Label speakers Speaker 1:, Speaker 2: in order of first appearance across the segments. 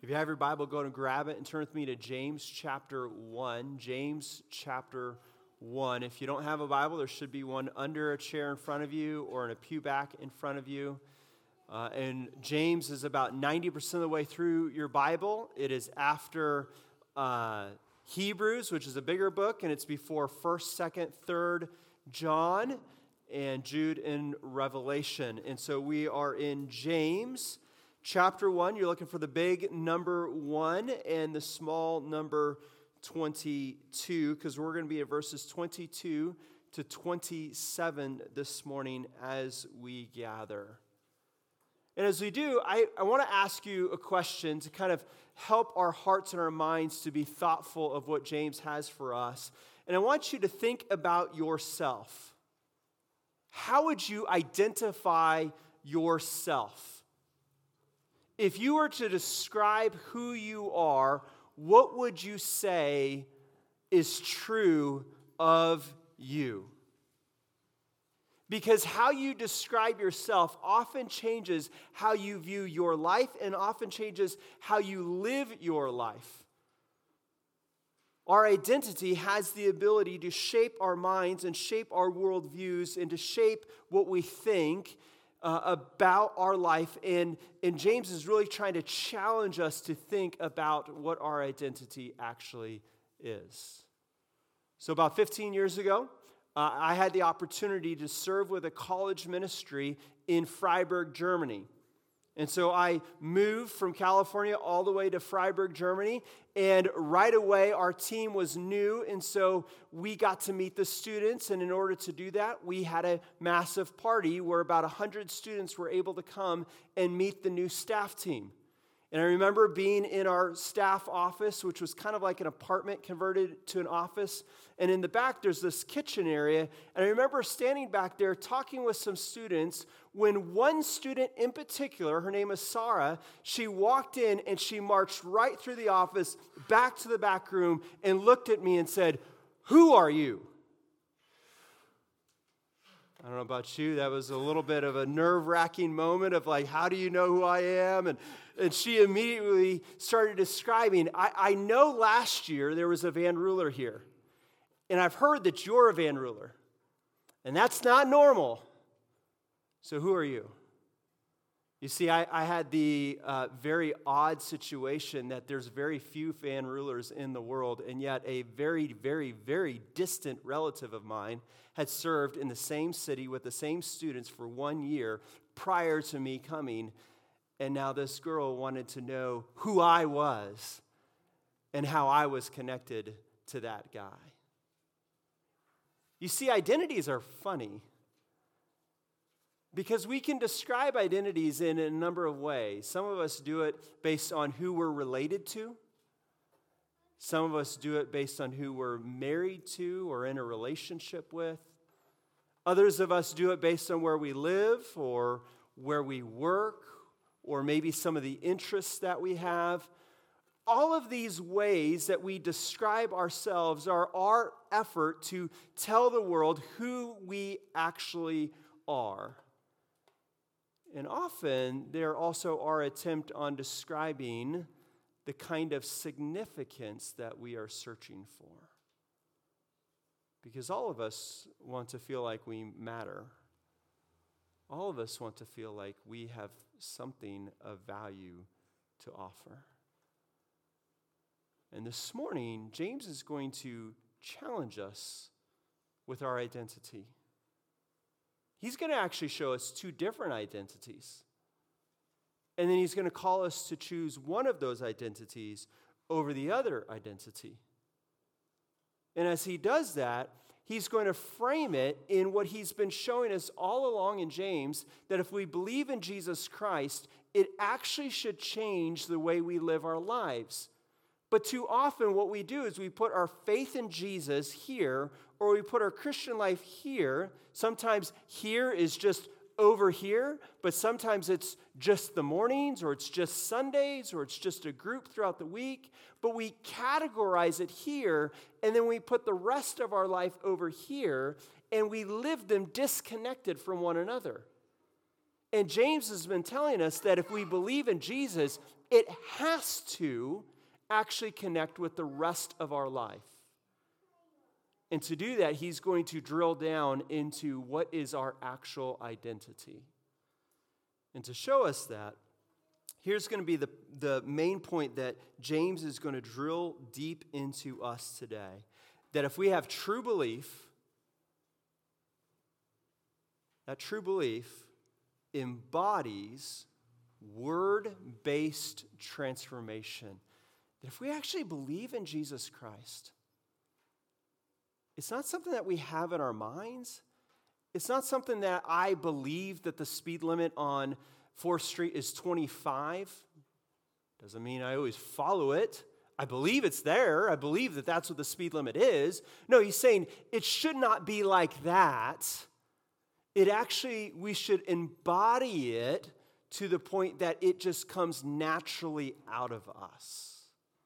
Speaker 1: If you have your Bible, go and grab it and turn with me to James chapter 1. James chapter 1. If you don't have a Bible, there should be one under a chair in front of you or in a pew back in front of you. And James is about 90% of the way through your Bible. It is after Hebrews, which is a bigger book, and it's before 1st, 2nd, 3rd John, and Jude and Revelation. And so we are in James chapter 1. You're looking for the big number 1 and the small number 22, because we're going to be at verses 22 to 27 this morning as we gather. And as we do, I want to ask you a question to kind of help our hearts and our minds to be thoughtful of what James has for us. And I want you to think about yourself. How would you identify yourself? If you were to describe who you are, what would you say is true of you? Because how you describe yourself often changes how you view your life and often changes how you live your life. Our identity has the ability to shape our minds and shape our worldviews and to shape what we think about our life. And James is really trying to challenge us to think about what our identity actually is. So about 15 years ago, I had the opportunity to serve with a college ministry in Freiburg, Germany. And so I moved from California all the way to Freiburg, Germany, and right away our team was new, and so we got to meet the students, and in order to do that, we had a massive party where about 100 students were able to come and meet the new staff team. And I remember being in our staff office, which was kind of like an apartment converted to an office. And in the back, there's this kitchen area. And I remember standing back there talking with some students when one student in particular, her name is Sarah, she walked in and she marched right through the office, back to the back room, and looked at me and said, "Who are you?" I don't know about you, that was a little bit of a nerve-wracking moment of like, how do you know who I am? And she immediately started describing, I know last year there was a Van Ruler here, and I've heard that you're a Van Ruler, and that's not normal. So who are you? You see, I had the very odd situation that there's very few Van Rulers in the world, and yet a very, very, very distant relative of mine had served in the same city with the same students for 1 year prior to me coming, and now this girl wanted to know who I was and how I was connected to that guy. You see, identities are funny, because we can describe identities in a number of ways. Some of us do it based on who we're related to. Some of us do it based on who we're married to or in a relationship with. Others of us do it based on where we live or where we work or maybe some of the interests that we have. All of these ways that we describe ourselves are our effort to tell the world who we actually are. And often, they're also our attempt on describing the kind of significance that we are searching for. Because all of us want to feel like we matter. All of us want to feel like we have something of value to offer. And this morning, James is going to challenge us with our identity. He's going to actually show us two different identities. And then he's going to call us to choose one of those identities over the other identity. And as he does that, he's going to frame it in what he's been showing us all along in James, that if we believe in Jesus Christ, it actually should change the way we live our lives. But too often what we do is we put our faith in Jesus here, or we put our Christian life here. Sometimes here is just over here, but sometimes it's just the mornings, or it's just Sundays, or it's just a group throughout the week. But we categorize it here, and then we put the rest of our life over here, and we live them disconnected from one another. And James has been telling us that if we believe in Jesus, it has to actually connect with the rest of our life. And to do that, he's going to drill down into what is our actual identity. And to show us that, here's going to be the main point that James is going to drill deep into us today. That if we have true belief, that true belief embodies word-based transformation. That if we actually believe in Jesus Christ, it's not something that we have in our minds. It's not something that I believe that the speed limit on 4th Street is 25. Doesn't mean I always follow it. I believe it's there. I believe that that's what the speed limit is. No, he's saying it should not be like that. It actually, we should embody it to the point that it just comes naturally out of us.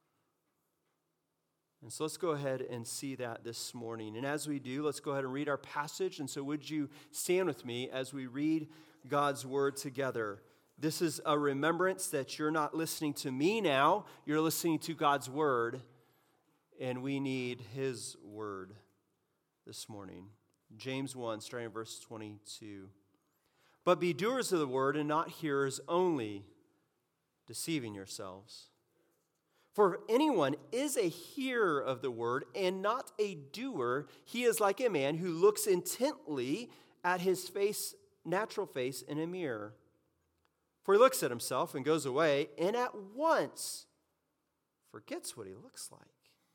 Speaker 1: And so let's go ahead and see that this morning. And as we do, let's go ahead and read our passage. And so would you stand with me as we read God's word together? This is a remembrance that you're not listening to me now. You're listening to God's word. And we need his word this morning. James 1, starting at verse 22. But be doers of the word and not hearers only, deceiving yourselves. For if anyone is a hearer of the word and not a doer, he is like a man who looks intently at his natural face in a mirror. For he looks at himself and goes away and at once forgets what he looks like.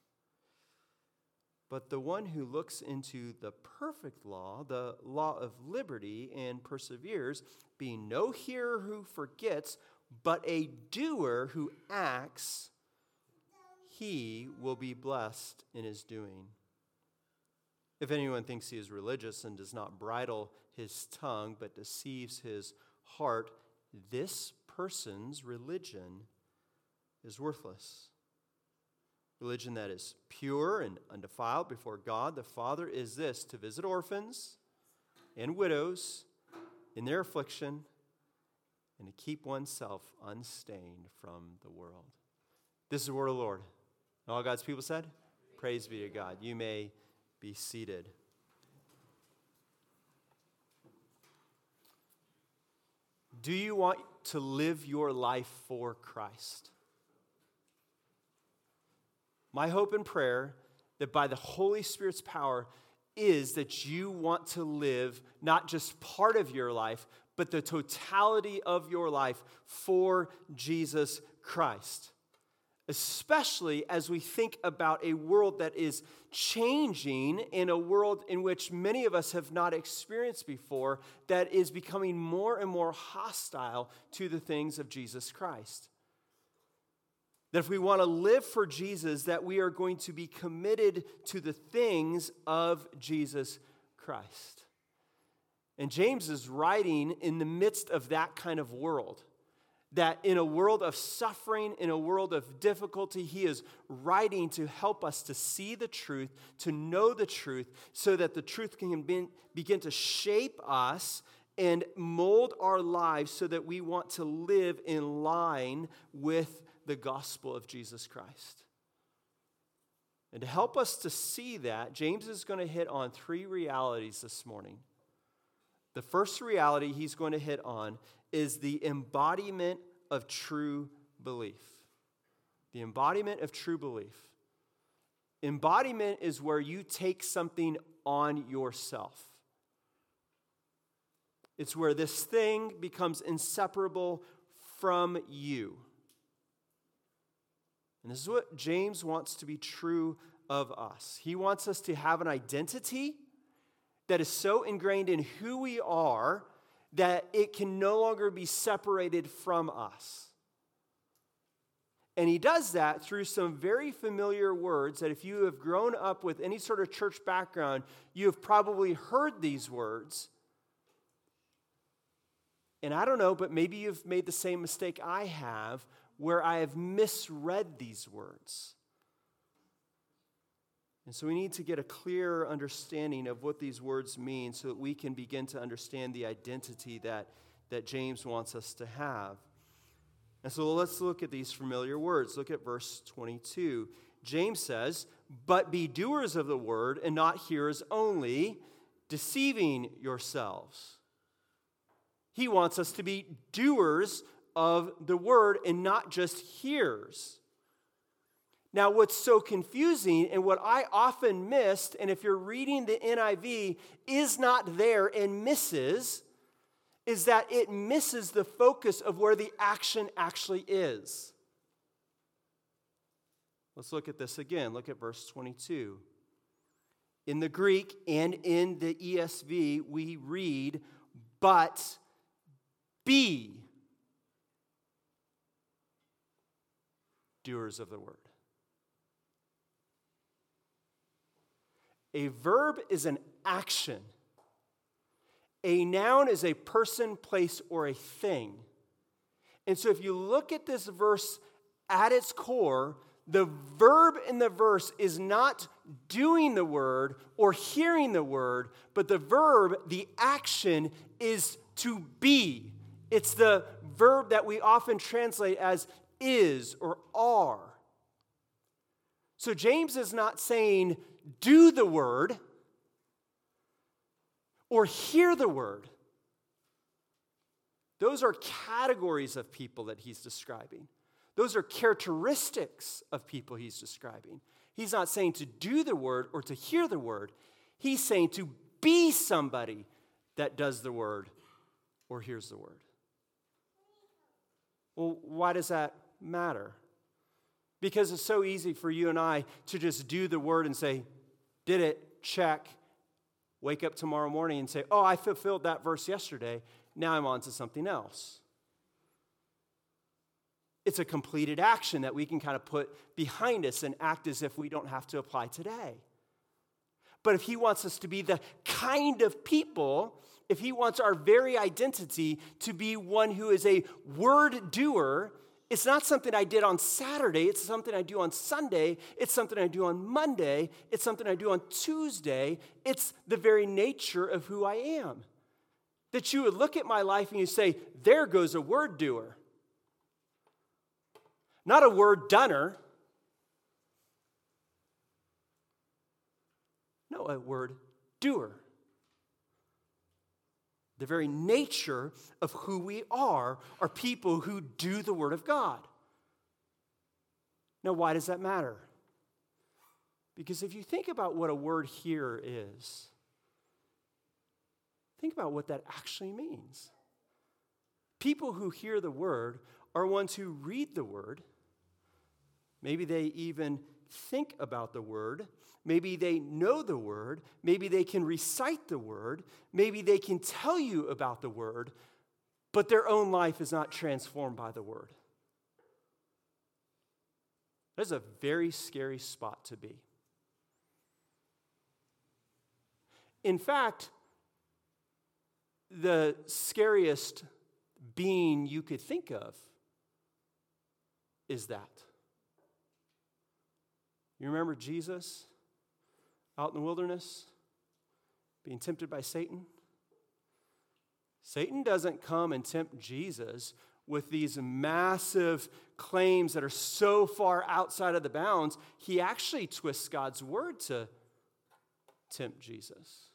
Speaker 1: But the one who looks into the perfect law, the law of liberty, and perseveres, being no hearer who forgets, but a doer who acts, he will be blessed in his doing. If anyone thinks he is religious and does not bridle his tongue, but deceives his heart, this person's religion is worthless. Religion that is pure and undefiled before God the Father is this: to visit orphans and widows in their affliction and to keep oneself unstained from the world. This is the word of the Lord. And all God's people said, praise be to God. You may be seated. Do you want to live your life for Christ? My hope and prayer that by the Holy Spirit's power is that you want to live not just part of your life, but the totality of your life for Jesus Christ. Especially as we think about a world that is changing, in a world in which many of us have not experienced before, that is becoming more and more hostile to the things of Jesus Christ. That if we want to live for Jesus, that we are going to be committed to the things of Jesus Christ. And James is writing in the midst of that kind of world. That in a world of suffering, in a world of difficulty, he is writing to help us to see the truth, to know the truth, so that the truth can begin to shape us and mold our lives so that we want to live in line with the gospel of Jesus Christ. And to help us to see that, James is going to hit on 3 realities this morning. The first reality he's going to hit on is the embodiment of true belief. The embodiment of true belief. Embodiment is where you take something on yourself. It's where this thing becomes inseparable from you. And this is what James wants to be true of us. He wants us to have an identity that is so ingrained in who we are that it can no longer be separated from us. And he does that through some very familiar words that if you have grown up with any sort of church background, you have probably heard these words. And I don't know, but maybe you've made the same mistake I have, where I have misread these words. And so we need to get a clear understanding of what these words mean so that we can begin to understand the identity that that James wants us to have. And so let's look at these familiar words. Look at verse 22. James says, "But be doers of the word and not hearers only, deceiving yourselves." He wants us to be doers of the word and not just hearers. Now, what's so confusing and what I often missed, and if you're reading the NIV, is not there and misses, is that it misses the focus of where the action actually is. Let's look at this again. Look at verse 22. In the Greek and in the ESV, we read, "But be doers of the word." A verb is an action. A noun is a person, place, or a thing. And so if you look at this verse at its core, the verb in the verse is not doing the word or hearing the word, but the verb, the action, is to be. It's the verb that we often translate as is or are. So James is not saying do the word or hear the word. Those are categories of people that he's describing. Those are characteristics of people he's describing. He's not saying to do the word or to hear the word. He's saying to be somebody that does the word or hears the word. Well, why does that matter? Because it's so easy for you and I to just do the word and say, did it, check, wake up tomorrow morning and say, oh, I fulfilled that verse yesterday. Now I'm on to something else. It's a completed action that we can kind of put behind us and act as if we don't have to apply today. But if he wants us to be the kind of people, if he wants our very identity to be one who is a word doer, it's not something I did on Saturday. It's something I do on Sunday. It's something I do on Monday. It's something I do on Tuesday. It's the very nature of who I am. That you would look at my life and you say, there goes a word doer. Not a word doner. No, a word doer. The very nature of who we are people who do the Word of God. Now, why does that matter? Because if you think about what a word hearer is, think about what that actually means. People who hear the Word are ones who read the Word. Maybe they even think about the Word. Maybe they know the Word. Maybe they can recite the Word. Maybe they can tell you about the Word, but their own life is not transformed by the Word. That is a very scary spot to be. In fact, the scariest being you could think of is that. You remember Jesus out in the wilderness being tempted by Satan? Satan doesn't come and tempt Jesus with these massive claims that are so far outside of the bounds. He actually twists God's word to tempt Jesus.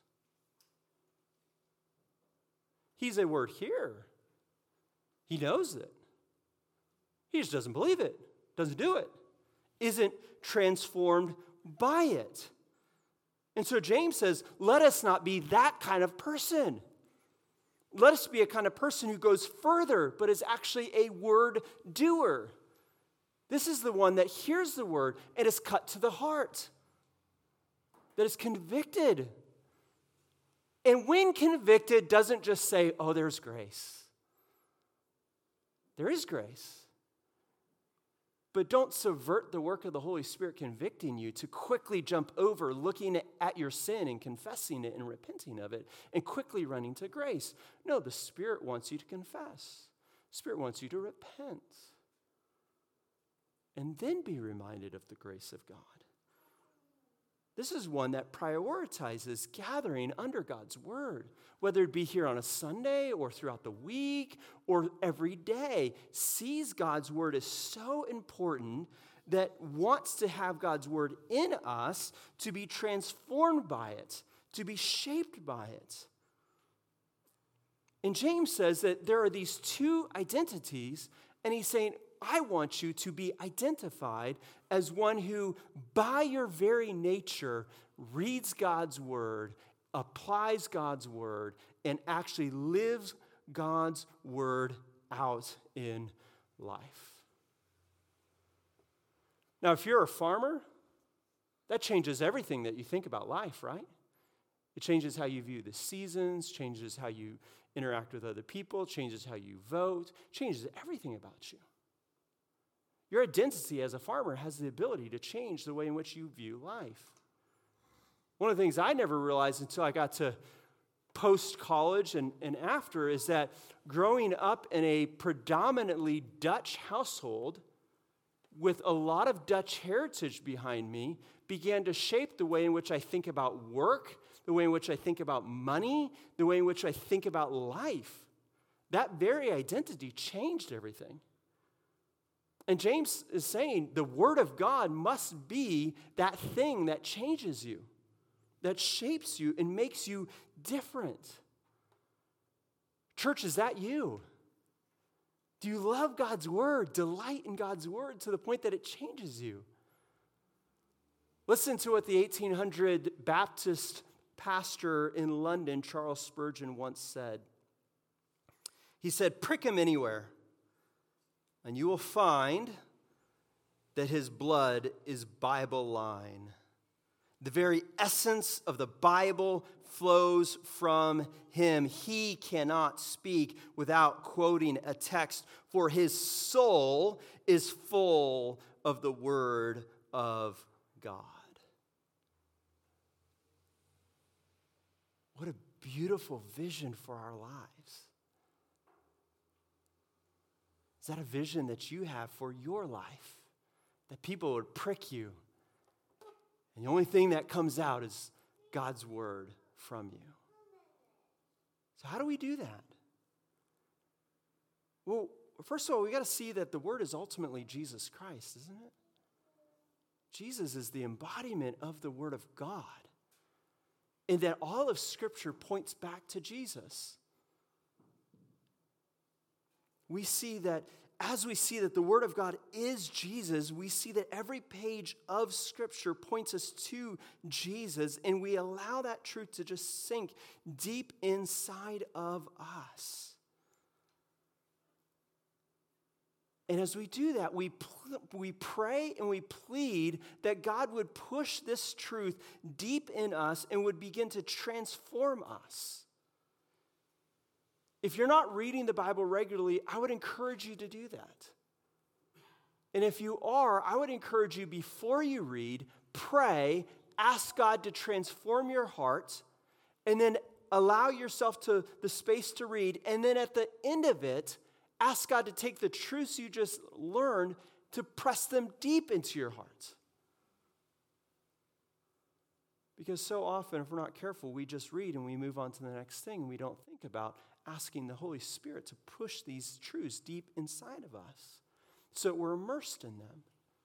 Speaker 1: He's a word hearer. He knows it. He just doesn't believe it, doesn't do it, isn't transformed by it. And so James says, let us not be that kind of person. Let us be a kind of person who goes further, but is actually a word doer. This is the one that hears the word and is cut to the heart, that is convicted. And when convicted, doesn't just say, oh, there's grace. There is grace. But don't subvert the work of the Holy Spirit convicting you to quickly jump over looking at your sin and confessing it and repenting of it and quickly running to grace. No, the Spirit wants you to confess. The Spirit wants you to repent. And then be reminded of the grace of God. This is one that prioritizes gathering under God's word, whether it be here on a Sunday or throughout the week or every day. Sees God's word as so important that wants to have God's word in us to be transformed by it, to be shaped by it. And James says that there are these two identities, and he's saying, I want you to be identified as one who, by your very nature, reads God's word, applies God's word, and actually lives God's word out in life. Now, if you're a farmer, that changes everything that you think about life, right? It changes how you view the seasons, changes how you interact with other people, changes how you vote, changes everything about you. Your identity as a farmer has the ability to change the way in which you view life. One of the things I never realized until I got to post-college and after is that growing up in a predominantly Dutch household with a lot of Dutch heritage behind me began to shape the way in which I think about work, the way in which I think about money, the way in which I think about life. That very identity changed everything. And James is saying the Word of God must be that thing that changes you, that shapes you and makes you different. Church, is that you? Do you love God's Word, delight in God's Word to the point that it changes you? Listen to what the 1800 Baptist pastor in London, Charles Spurgeon, once said. He said, "Prick him anywhere, and you will find that his blood is Bible line. The very essence of the Bible flows from him. He cannot speak without quoting a text, for his soul is full of the Word of God." What a beautiful vision for our lives. Is that a vision that you have for your life? That people would prick you, and the only thing that comes out is God's word from you. So how do we do that? Well, first of all, we got to see that the word is ultimately Jesus Christ, isn't it? Jesus is the embodiment of the word of God. And that all of Scripture points back to Jesus. We see that as we see that the Word of God is Jesus, we see that every page of Scripture points us to Jesus, and we allow that truth to just sink deep inside of us. And as we do that, we pray and we plead that God would push this truth deep in us and would begin to transform us. If you're not reading the Bible regularly, I would encourage you to do that. And if you are, I would encourage you before you read, pray, ask God to transform your heart, and then allow yourself to the space to read. And then at the end of it, ask God to take the truths you just learned to press them deep into your heart. Because so often, if we're not careful, we just read and we move on to the next thing, and we don't think about asking the Holy Spirit to push these truths deep inside of us so that we're immersed in them.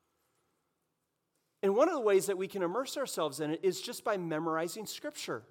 Speaker 1: And one of the ways that we can immerse ourselves in it is just by memorizing Scripture.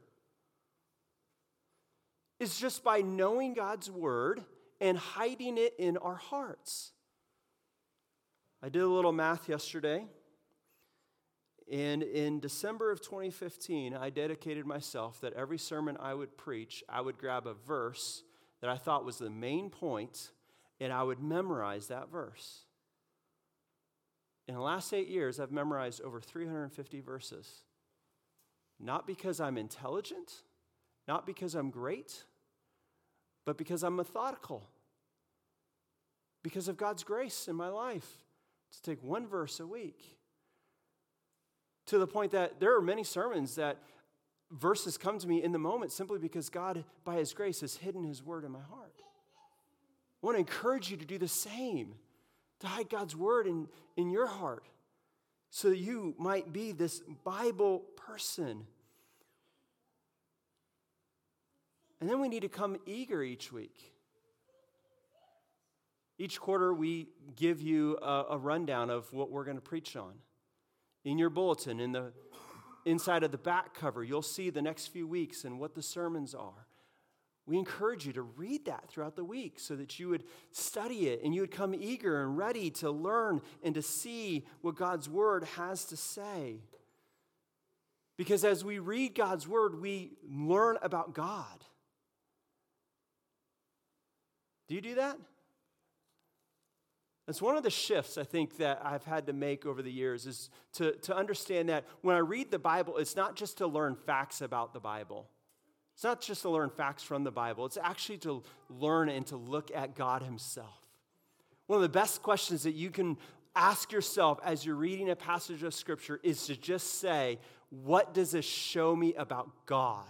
Speaker 1: It's just by knowing God's Word and hiding it in our hearts. I did a little math yesterday, and in December of 2015, I dedicated myself that every sermon I would preach, I would grab a verse that I thought was the main point, and I would memorize that verse. In the last 8 years, I've memorized over 350 verses. Not because I'm intelligent, not because I'm great, but because I'm methodical. Because of God's grace in my life to take one verse a week. To the point that there are many sermons that verses come to me in the moment simply because God, by His grace, has hidden His word in my heart. I want to encourage you to do the same, to hide God's word in your heart so that you might be this Bible person. And then we need to come eager each week. Each quarter, we give you a rundown of what we're going to preach on. In your bulletin, in the inside of the back cover, you'll see the next few weeks and what the sermons are. We encourage you to read that throughout the week so that you would study it and you would come eager and ready to learn and to see what God's Word has to say. Because as we read God's Word, we learn about God. Do you do that? That's one of the shifts I think that I've had to make over the years is to understand that when I read the Bible, it's not just to learn facts about the Bible. It's not just to learn facts from the Bible. It's actually to learn and to look at God himself. One of the best questions that you can ask yourself as you're reading a passage of Scripture is to just say, what does this show me about God?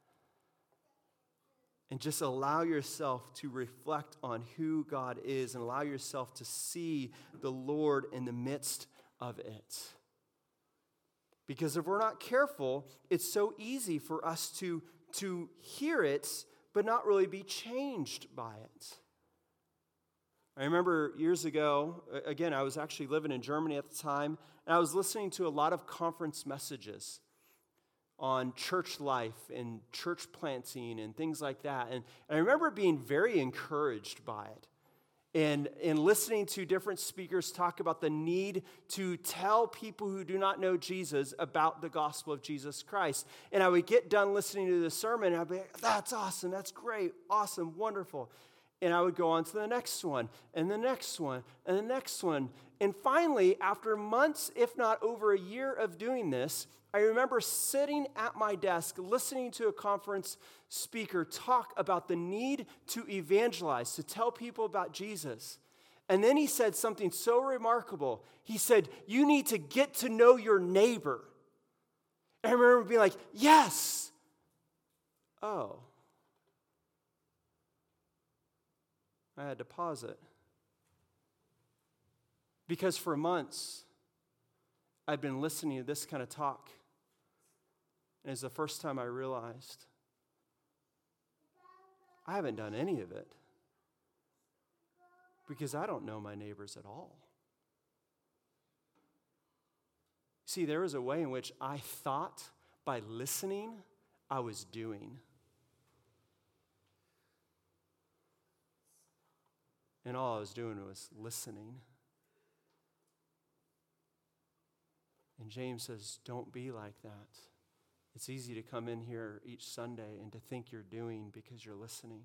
Speaker 1: And just allow yourself to reflect on who God is and allow yourself to see the Lord in the midst of it. Because if we're not careful, it's so easy for us to hear it, but not really be changed by it. I remember years ago, again, I was actually living in Germany at the time, and I was listening to a lot of conference messages on church life and church planting and things like that. And I remember being very encouraged by it. And listening to different speakers talk about the need to tell people who do not know Jesus about the gospel of Jesus Christ. And I would get done listening to the sermon, and I'd be like, that's awesome, that's great, awesome, wonderful. And I would go on to the next one, and the next one, and the next one. And finally, after months, if not over a year of doing this, I remember sitting at my desk listening to a conference speaker talk about the need to evangelize, to tell people about Jesus. And then he said something so remarkable. He said, you need to get to know your neighbor. And I remember being like, yes. Oh. I had to pause it. Because for months, I'd been listening to this kind of talk. And it's the first time I realized I haven't done any of it because I don't know my neighbors at all. See, there was a way in which I thought by listening, I was doing. And all I was doing was listening. And James says, don't be like that. It's easy to come in here each Sunday and to think you're doing because you're listening.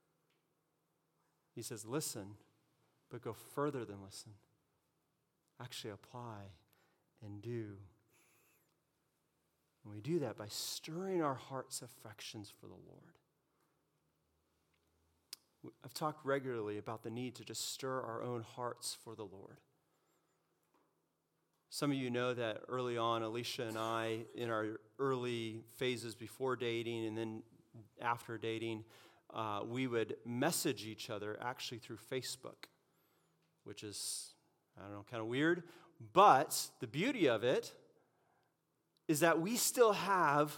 Speaker 1: He says, listen, but go further than listen. Actually apply and do. And we do that by stirring our heart's affections for the Lord. I've talked regularly about the need to just stir our own hearts for the Lord. Some of you know that early on, Alicia and I, in our early phases before dating and then after dating, we would message each other actually through Facebook, which is, I don't know, kind of weird. But the beauty of it is that we still have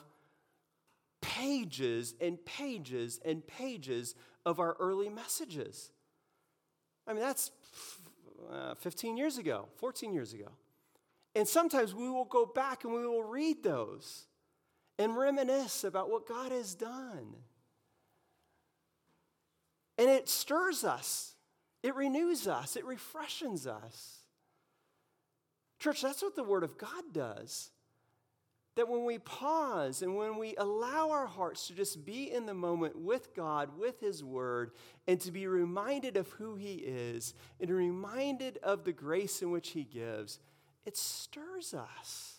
Speaker 1: pages and pages and pages of our early messages. I mean, that's 15 years ago, 14 years ago. And sometimes we will go back and we will read those and reminisce about what God has done. And it stirs us. It renews us. It refreshes us. Church, that's what the Word of God does. That when we pause and when we allow our hearts to just be in the moment with God, with His Word, and to be reminded of who He is, and reminded of the grace in which He gives, it stirs us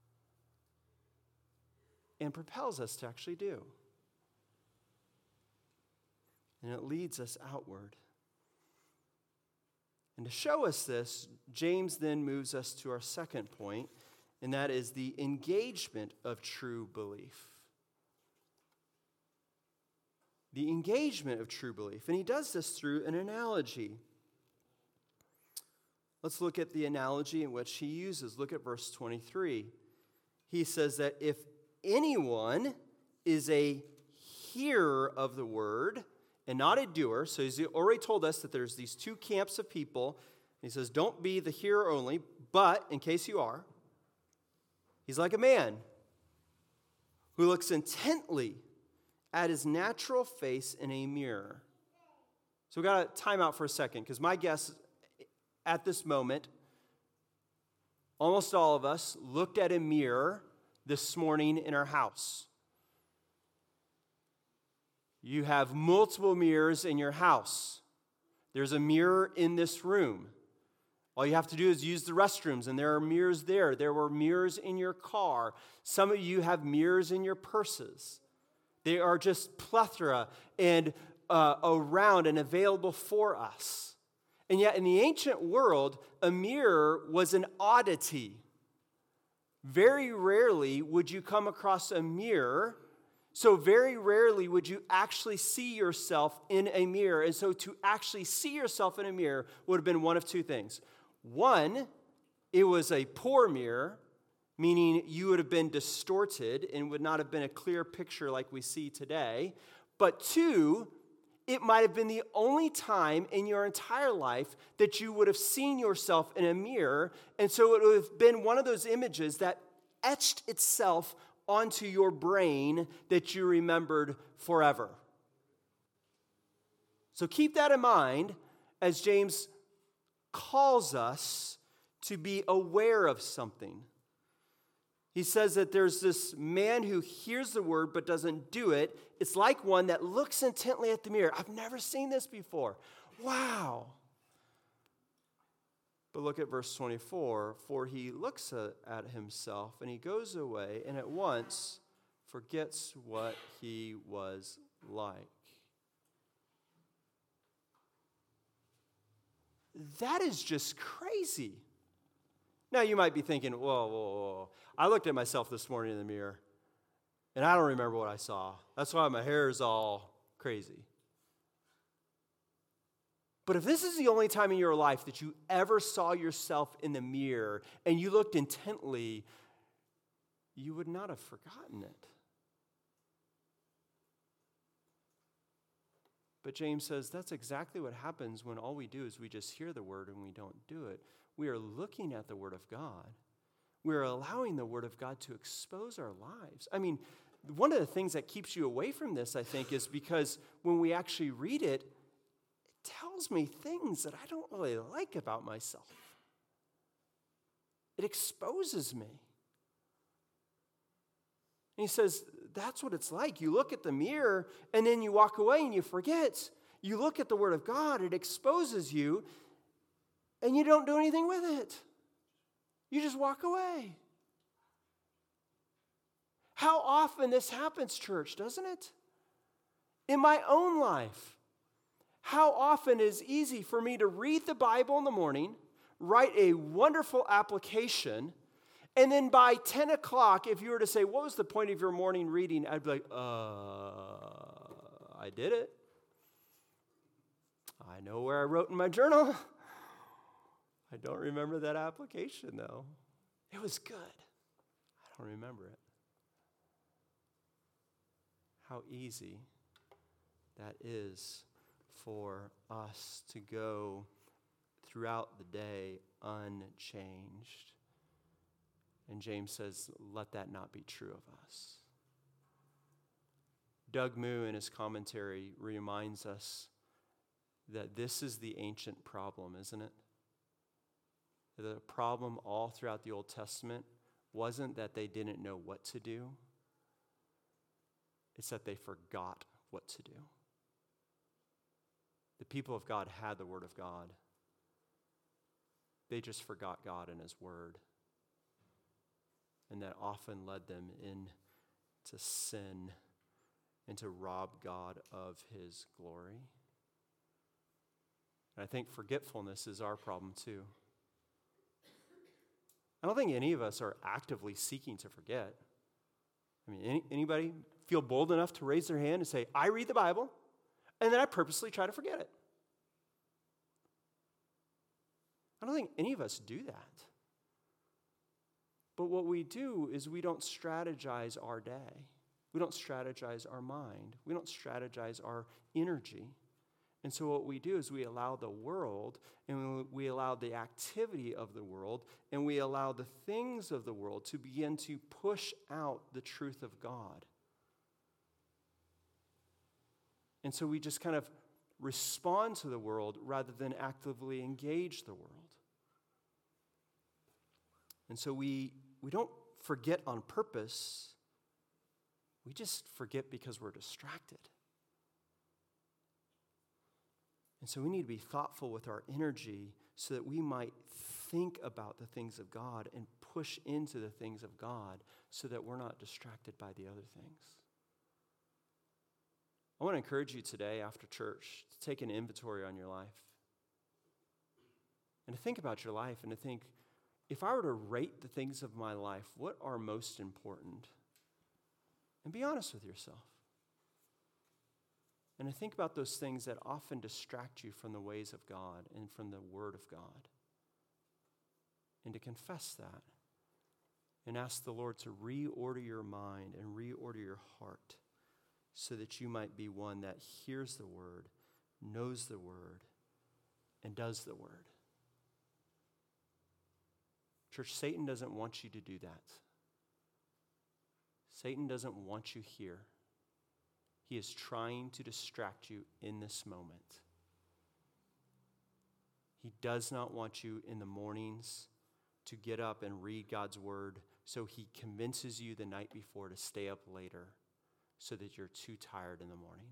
Speaker 1: and propels us to actually do. And it leads us outward. And to show us this, James then moves us to our second point, and that is the engagement of true belief. The engagement of true belief. And he does this through an analogy. Let's look at the analogy in which he uses. Look at verse 23. He says that if anyone is a hearer of the word and not a doer, so he's already told us that there's these two camps of people. He says, don't be the hearer only, but in case you are, he's like a man who looks intently at his natural face in a mirror. So we've got to time out for a second, because my guess at this moment, almost all of us looked at a mirror this morning in our house. You have multiple mirrors in your house. There's a mirror in this room. All you have to do is use the restrooms, and there are mirrors there. There were mirrors in your car. Some of you have mirrors in your purses. They are just plethora and around and available for us. And yet in the ancient world, a mirror was an oddity. Very rarely would you come across a mirror, so very rarely would you actually see yourself in a mirror. And so to actually see yourself in a mirror would have been one of two things. One, it was a poor mirror, meaning you would have been distorted and would not have been a clear picture like we see today. But two, it might have been the only time in your entire life that you would have seen yourself in a mirror, and so it would have been one of those images that etched itself onto your brain that you remembered forever. So keep that in mind as James calls us to be aware of something. He says that there's this man who hears the word but doesn't do it. It's like one that looks intently at the mirror. I've never seen this before. Wow. But look at verse 24. For he looks at himself and he goes away and at once forgets what he was like. That is just crazy. Now, you might be thinking, whoa. I looked at myself this morning in the mirror, and I don't remember what I saw. That's why my hair is all crazy. But if this is the only time in your life that you ever saw yourself in the mirror and you looked intently, you would not have forgotten it. But James says that's exactly what happens when all we do is we just hear the word and we don't do it. We are looking at the Word of God. We are allowing the Word of God to expose our lives. I mean, one of the things that keeps you away from this, I think, is because when we actually read it, it tells me things that I don't really like about myself. It exposes me. And he says, that's what it's like. You look at the mirror, and then you walk away and you forget. You look at the Word of God, it exposes you, and you don't do anything with it. You just walk away. How often this happens, church, doesn't it? In my own life, how often it is easy for me to read the Bible in the morning, write a wonderful application, and then by 10 o'clock, if you were to say, what was the point of your morning reading? I'd be like, I did it. I know where I wrote in my journal. I don't remember that application, though. It was good. I don't remember it. How easy that is for us to go throughout the day unchanged. And James says, let that not be true of us. Doug Moo, in his commentary, reminds us that this is the ancient problem, isn't it? The problem all throughout the Old Testament wasn't that they didn't know what to do. It's that they forgot what to do. The people of God had the Word of God. They just forgot God and His Word. And that often led them into sin and to rob God of His glory. And I think forgetfulness is our problem too. I don't think any of us are actively seeking to forget. I mean, anybody feel bold enough to raise their hand and say, I read the Bible, and then I purposely try to forget it? I don't think any of us do that. But what we do is we don't strategize our day. We don't strategize our mind. We don't strategize our energy. And so what we do is we allow the world, and we allow the activity of the world, and we allow the things of the world to begin to push out the truth of God. And so we just kind of respond to the world rather than actively engage the world. And so we don't forget on purpose. We just forget because we're distracted. And so we need to be thoughtful with our energy so that we might think about the things of God and push into the things of God so that we're not distracted by the other things. I want to encourage you today after church to take an inventory on your life and to think about your life and to think, if I were to rate the things of my life, what are most important? And be honest with yourself. And to think about those things that often distract you from the ways of God and from the Word of God. And to confess that and ask the Lord to reorder your mind and reorder your heart so that you might be one that hears the Word, knows the Word, and does the Word. Church, Satan doesn't want you to do that. Satan doesn't want you here. He is trying to distract you in this moment. He does not want you in the mornings to get up and read God's word, so he convinces you the night before to stay up later so that you're too tired in the morning.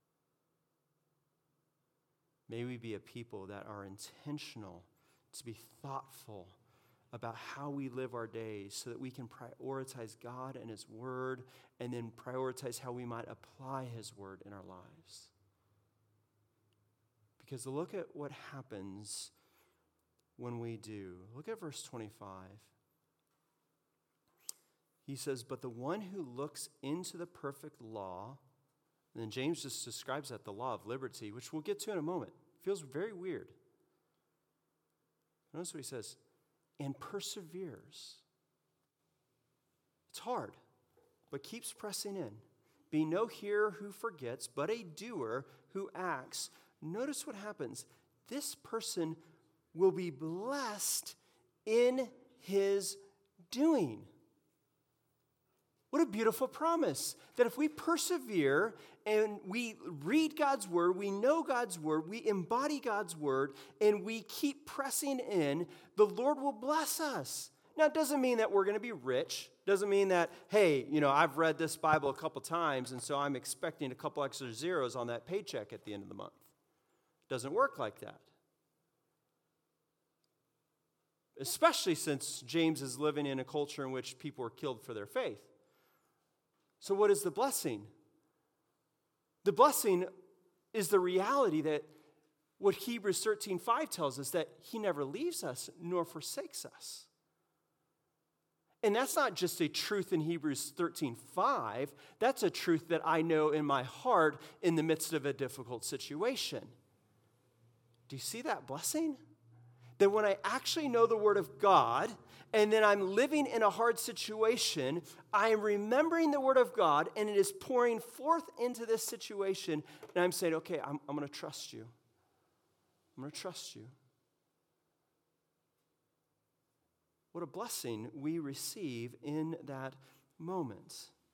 Speaker 1: May we be a people that are intentional to be thoughtful about how we live our days so that we can prioritize God and his word and then prioritize how we might apply his word in our lives. Because look at what happens when we do. Look at verse 25. He says, but the one who looks into the perfect law, and then James just describes that, the law of liberty, which we'll get to in a moment. It feels very weird. Notice what he says, and perseveres. It's hard, but keeps pressing in. Be no hearer who forgets, but a doer who acts. Notice what happens. This person will be blessed in his doing. What a beautiful promise. That if we persevere and we read God's word, we know God's word, we embody God's word, and we keep pressing in, the Lord will bless us. Now, it doesn't mean that we're going to be rich. Doesn't mean that, hey, I've read this Bible a couple times, and so I'm expecting a couple extra zeros on that paycheck at the end of the month. Doesn't work like that. Especially since James is living in a culture in which people were killed for their faith. So what is the blessing? The blessing is the reality that what Hebrews 13:5 tells us, that he never leaves us nor forsakes us. And that's not just a truth in Hebrews 13:5. That's a truth that I know in my heart in the midst of a difficult situation. Do you see that blessing? That when I actually know the Word of God, and then I'm living in a hard situation, I am remembering the Word of God, and it is pouring forth into this situation, and I'm saying, okay, I'm going to trust you. I'm going to trust you. What a blessing we receive in that moment.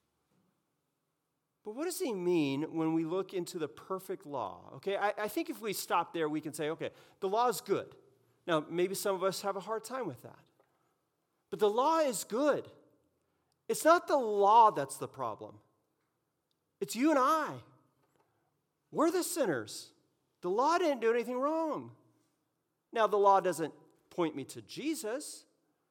Speaker 1: But what does he mean when we look into the perfect law? Okay, I think if we stop there, we can say, okay, the law is good. Now, maybe some of us have a hard time with that. But the law is good. It's not the law that's the problem. It's you and I. We're the sinners. The law didn't do anything wrong. Now, the law doesn't point me to Jesus.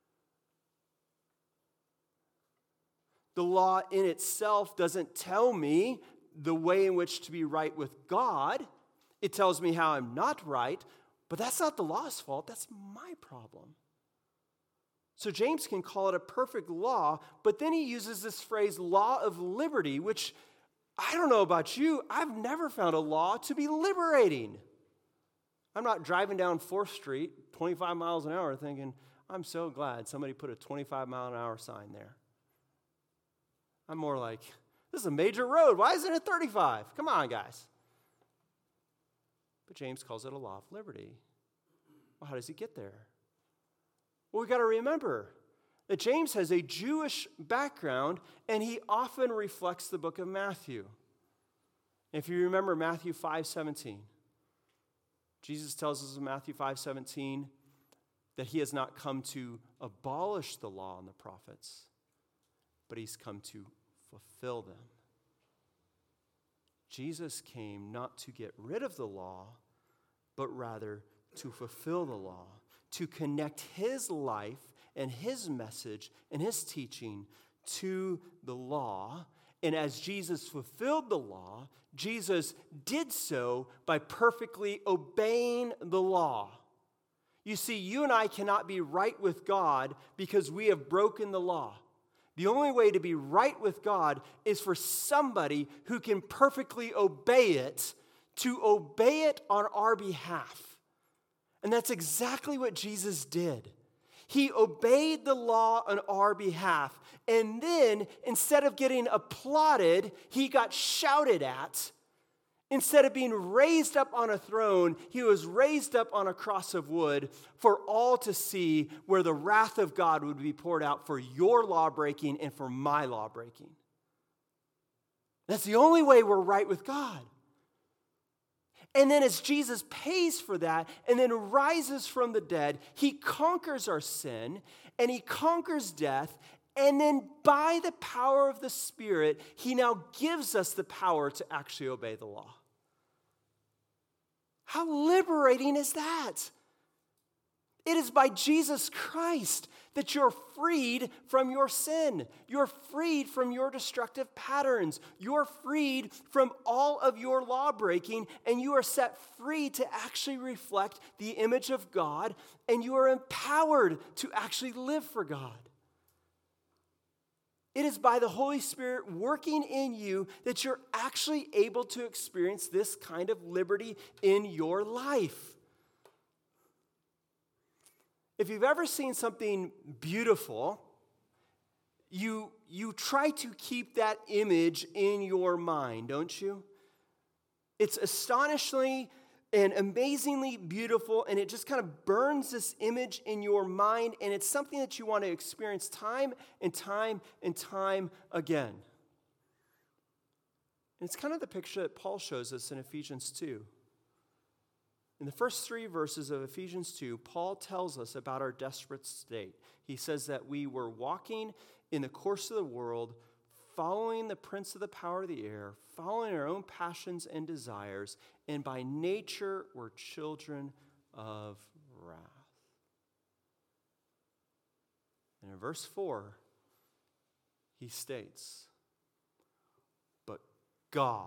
Speaker 1: The law in itself doesn't tell me the way in which to be right with God. It tells me how I'm not right. But that's not the law's fault. That's my problem. So James can call it a perfect law, but then he uses this phrase, law of liberty, which I don't know about you, I've never found a law to be liberating. I'm not driving down 4th Street, 25 miles an hour, thinking, I'm so glad somebody put a 25-mile-an-hour sign there. I'm more like, this is a major road. Why isn't it 35? Come on, guys. But James calls it a law of liberty. Well, how does he get there? Well, we've got to remember that James has a Jewish background, and he often reflects the book of Matthew. If you remember Matthew 5:17, Jesus tells us in Matthew 5:17 that he has not come to abolish the law and the prophets, but he's come to fulfill them. Jesus came not to get rid of the law, but rather to fulfill the law, to connect his life and his message and his teaching to the law. And as Jesus fulfilled the law, Jesus did so by perfectly obeying the law. You see, you and I cannot be right with God because we have broken the law. The only way to be right with God is for somebody who can perfectly obey it to obey it on our behalf. And that's exactly what Jesus did. He obeyed the law on our behalf. And then, instead of getting applauded, he got shouted at. Instead of being raised up on a throne, he was raised up on a cross of wood for all to see, where the wrath of God would be poured out for your law breaking and for my law breaking. That's the only way we're right with God. And then as Jesus pays for that and then rises from the dead, he conquers our sin and he conquers death. And then by the power of the Spirit, he now gives us the power to actually obey the law. How liberating is that? It is by Jesus Christ that you're freed from your sin. You're freed from your destructive patterns. You're freed from all of your law breaking, and you are set free to actually reflect the image of God, and you are empowered to actually live for God. It is by the Holy Spirit working in you that you're actually able to experience this kind of liberty in your life. If you've ever seen something beautiful, you try to keep that image in your mind, don't you? It's astonishingly and amazingly beautiful, and it just kind of burns this image in your mind, and it's something that you want to experience time and time and time again. And it's kind of the picture that Paul shows us in Ephesians 2. In the first 3 verses of Ephesians 2, Paul tells us about our desperate state. He says that we were walking in the course of the world, following the prince of the power of the air, following our own passions and desires, and by nature we're children of wrath. And in verse 4, he states, but God.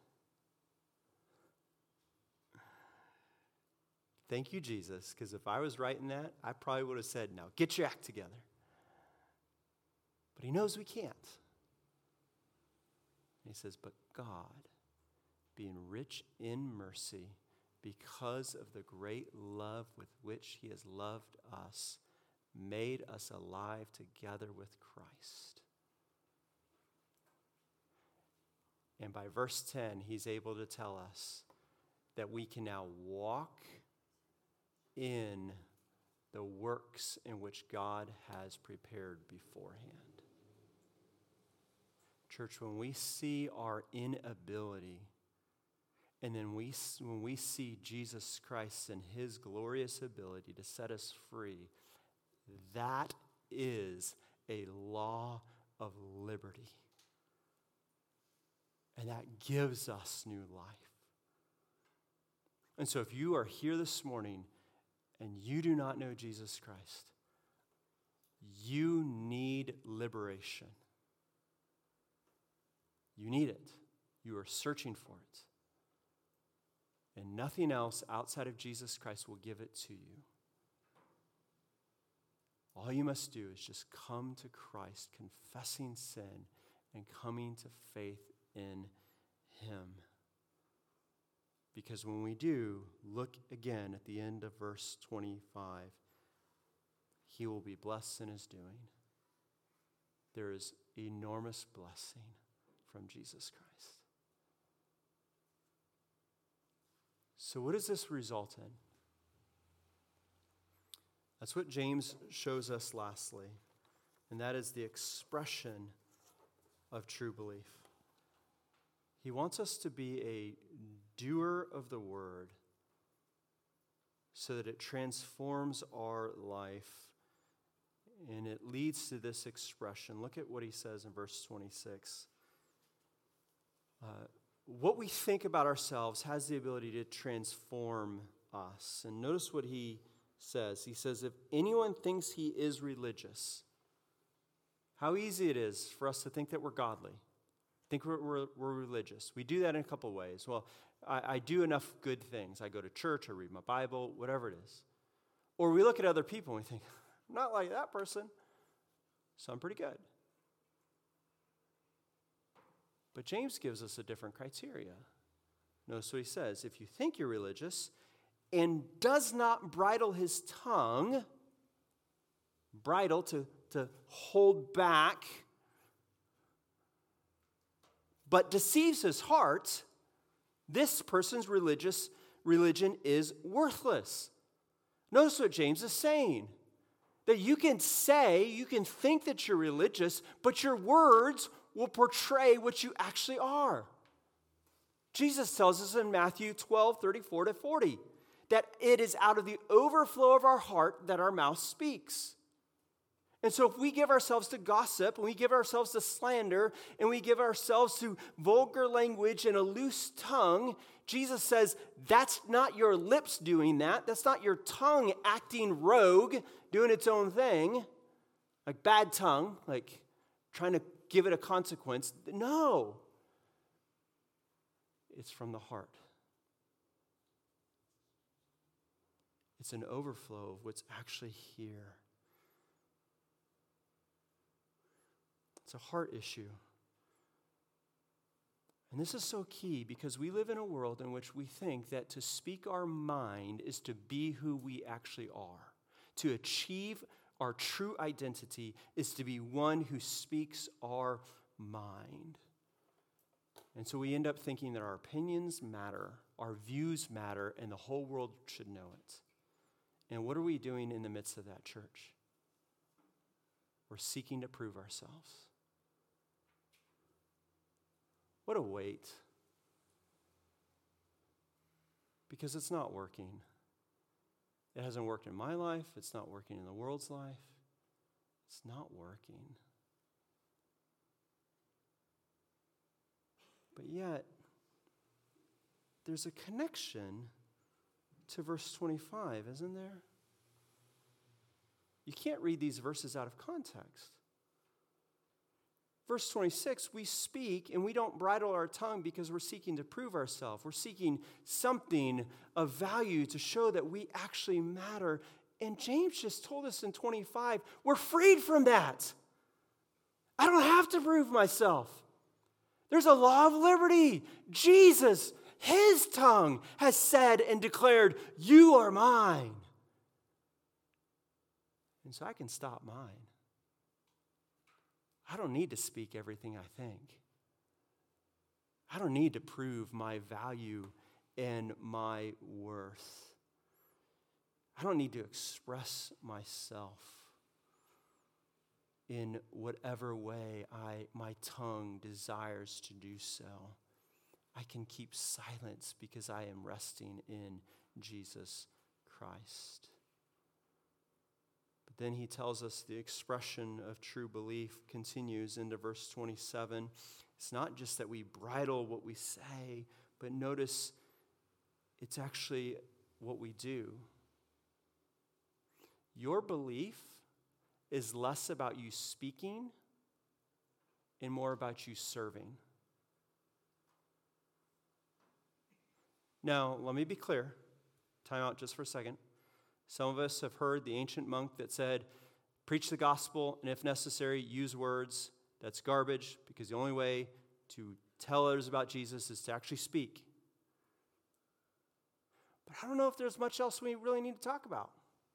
Speaker 1: Thank you, Jesus, because if I was writing that, I probably would have said, now get your act together. But he knows we can't. And he says, but God, being rich in mercy, because of the great love with which he has loved us, made us alive together with Christ. And by verse 10, he's able to tell us that we can now walk in the works in which God has prepared beforehand. Church, when we see our inability, and then when we see Jesus Christ and his glorious ability to set us free, that is a law of liberty. And that gives us new life. And so if you are here this morning and you do not know Jesus Christ, you need liberation. You need it. You are searching for it. And nothing else outside of Jesus Christ will give it to you. All you must do is just come to Christ, confessing sin and coming to faith in him. Because when we do, look again at the end of verse 25. He will be blessed in his doing. There is enormous blessing from Jesus Christ. So what does this result in? That's what James shows us lastly, and that is the expression of true belief. He wants us to be a doer of the word so that it transforms our life, and it leads to this expression. Look at what he says in verse 26. What we think about ourselves has the ability to transform us. And notice what he says. He says, if anyone thinks he is religious, how easy it is for us to think that we're godly, think we're religious. We do that in a couple of ways. Well, I do enough good things. I go to church, I read my Bible, whatever it is. Or we look at other people and we think, I'm not like that person, so I'm pretty good. But James gives us a different criteria. Notice what he says. If you think you're religious and does not bridle his tongue, bridle to hold back, but deceives his heart, this person's religion is worthless. Notice what James is saying. That you can think that you're religious, but your words will portray what you actually are. Jesus tells us in Matthew 12:34-40 that it is out of the overflow of our heart that our mouth speaks. And so if we give ourselves to gossip, and we give ourselves to slander, and we give ourselves to vulgar language and a loose tongue, Jesus says that's not your lips doing that. That's not your tongue acting rogue, doing its own thing, like bad tongue, like trying to give it a consequence. No. It's from the heart. It's an overflow of what's actually here. It's a heart issue. And this is so key because we live in a world in which we think that to speak our mind is to be who we actually are. To achieve our true identity is to be one who speaks our mind. And so we end up thinking that our opinions matter, our views matter, and the whole world should know it. And what are we doing in the midst of that, church? We're seeking to prove ourselves. What a weight. Because it's not working. It hasn't worked in my life. It's not working in the world's life. It's not working. But yet, there's a connection to verse 25, isn't there? You can't read these verses out of context. Verse 26, we speak and we don't bridle our tongue because we're seeking to prove ourselves. We're seeking something of value to show that we actually matter. And James just told us in 25, we're freed from that. I don't have to prove myself. There's a law of liberty. Jesus, his tongue has said and declared, you are mine. And so I can stop mine. I don't need to speak everything I think. I don't need to prove my value and my worth. I don't need to express myself in whatever way my tongue desires to do so. I can keep silence because I am resting in Jesus Christ. But then he tells us the expression of true belief continues into verse 27. It's not just that we bridle what we say, but notice it's actually what we do. Your belief is less about you speaking and more about you serving. Now, let me be clear. Time out just for a second. Some of us have heard the ancient monk that said, preach the gospel, and if necessary, use words. That's garbage, because the only way to tell others about Jesus is to actually speak. But I don't know if there's much else we really need to talk about.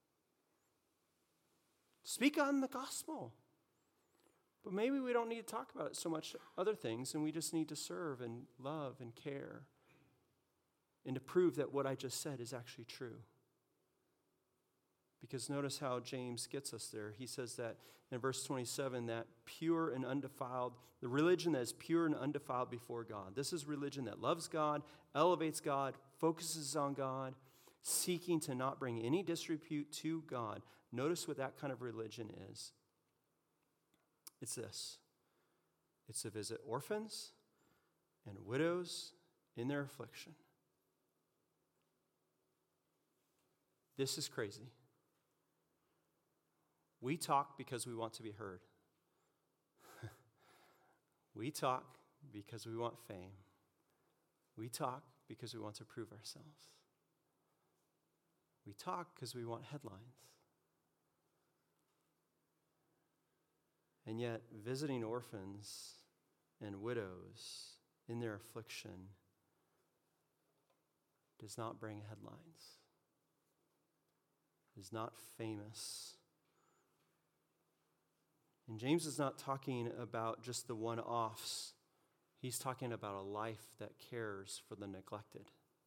Speaker 1: Speak on the gospel. But maybe we don't need to talk about it so much other things, and we just need to serve and love and care and to prove that what I just said is actually true. Because notice how James gets us there. He says that in verse 27, that pure and undefiled, the religion that is pure and undefiled before God. This is religion that loves God, elevates God, focuses on God, seeking to not bring any disrepute to God. Notice what that kind of religion is. It's this. It's to visit orphans and widows in their affliction. This is crazy. We talk because we want to be heard. We talk because we want fame. We talk because we want to prove ourselves. We talk because we want headlines. And yet, visiting orphans and widows in their affliction does not bring headlines, is not famous. And James is not talking about just the one-offs. He's talking about a life that cares for the neglected.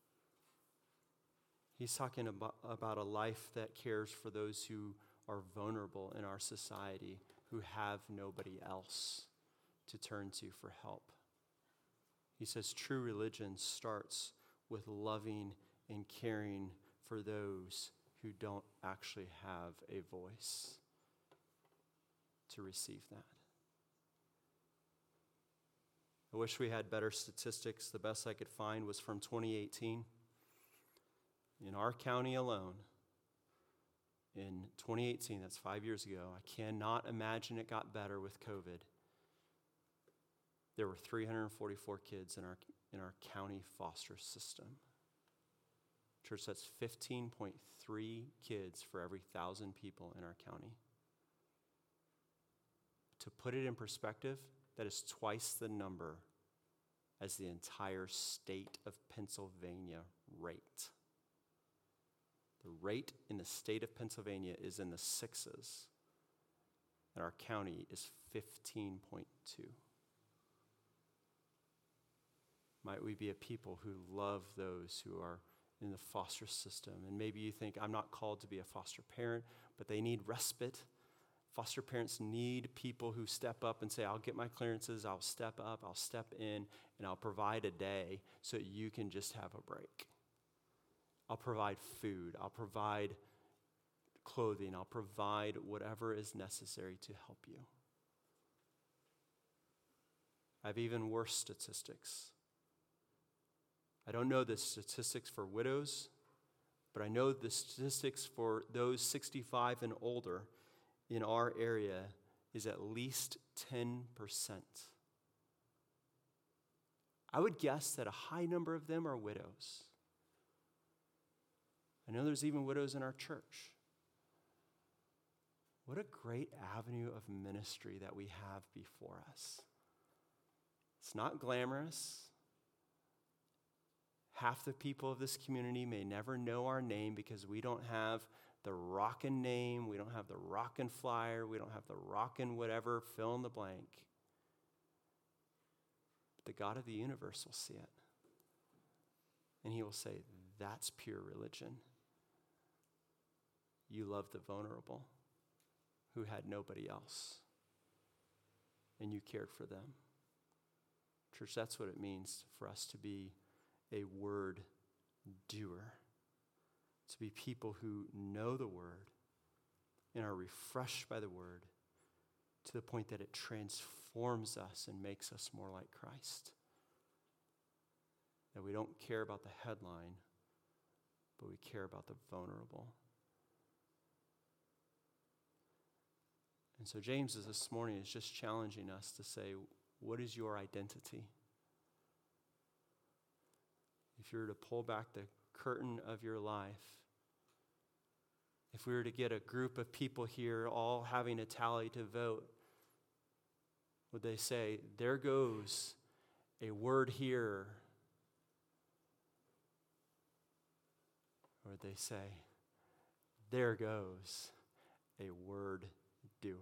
Speaker 1: He's talking about a life that cares for those who are vulnerable in our society, who have nobody else to turn to for help. He says true religion starts with loving and caring for those who don't actually have a voice to receive that. I wish we had better statistics. The best I could find was from 2018. In our county alone, in 2018, that's 5 years ago, I cannot imagine it got better with COVID. There were 344 kids in our county foster system. Church, that's 15.3 kids for every 1,000 people in our county. To put it in perspective, that is twice the number as the entire state of Pennsylvania rate. The rate in the state of Pennsylvania is in the sixes, and our county is 15.2. Might we be a people who love those who are in the foster system? And maybe you think, I'm not called to be a foster parent, but they need respite. Foster parents need people who step up and say, I'll get my clearances, I'll step up, I'll step in, and I'll provide a day so that you can just have a break. I'll provide food, I'll provide clothing, I'll provide whatever is necessary to help you. I have even worse statistics. I don't know the statistics for widows, but I know the statistics for those 65 and older in our area is at least 10%. I would guess that a high number of them are widows. I know there's even widows in our church. What a great avenue of ministry that we have before us. It's not glamorous. Half the people of this community may never know our name because we don't have the rockin' name, we don't have the rockin' flyer, we don't have the rockin' whatever, fill in the blank. But the God of the universe will see it. And he will say, that's pure religion. You love the vulnerable who had nobody else, and you cared for them. Church, that's what it means for us to be a word doer, to be people who know the word and are refreshed by the word to the point that it transforms us and makes us more like Christ. That we don't care about the headline, but we care about the vulnerable. And so James this morning is just challenging us to say, what is your identity? If you were to pull back the curtain of your life, if we were to get a group of people here all having a tally to vote, would they say, there goes a word here Or would they say, there goes a word doer?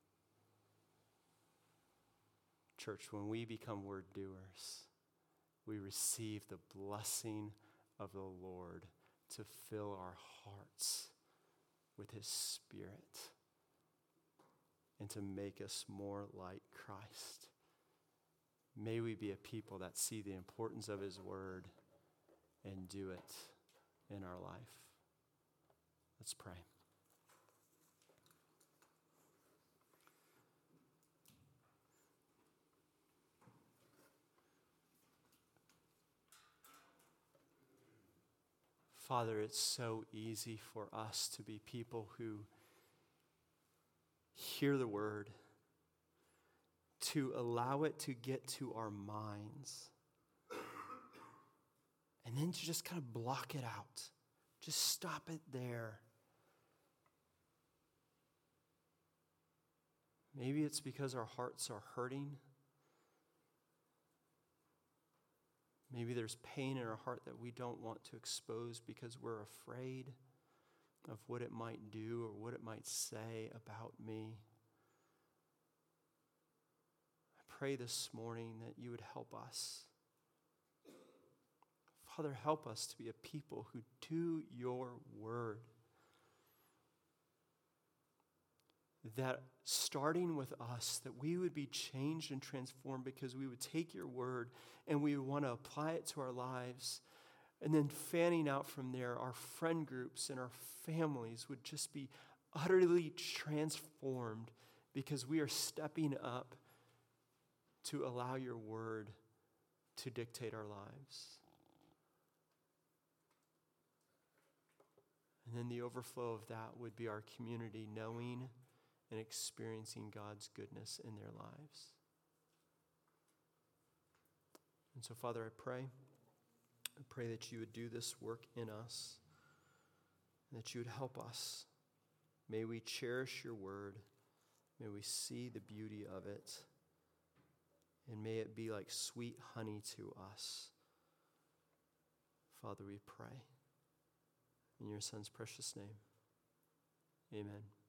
Speaker 1: Church, when we become word doers, we receive the blessing of the Lord to fill our hearts with his Spirit and to make us more like Christ. May we be a people that see the importance of his word and do it in our life. Let's pray. Father, it's so easy for us to be people who hear the word, to allow it to get to our minds, and then to just kind of block it out. Just stop it there. Maybe it's because our hearts are hurting. Maybe there's pain in our heart that we don't want to expose because we're afraid of what it might do or what it might say about me. I pray this morning that you would help us. Father, help us to be a people who do your word. That starting with us, that we would be changed and transformed because we would take your word and we would want to apply it to our lives. And then fanning out from there, our friend groups and our families would just be utterly transformed because we are stepping up to allow your word to dictate our lives. And then the overflow of that would be our community knowing and experiencing God's goodness in their lives. And so, Father, I pray that you would do this work in us, and that you would help us. May we cherish your word. May we see the beauty of it. And may it be like sweet honey to us. Father, we pray. In your Son's precious name, amen.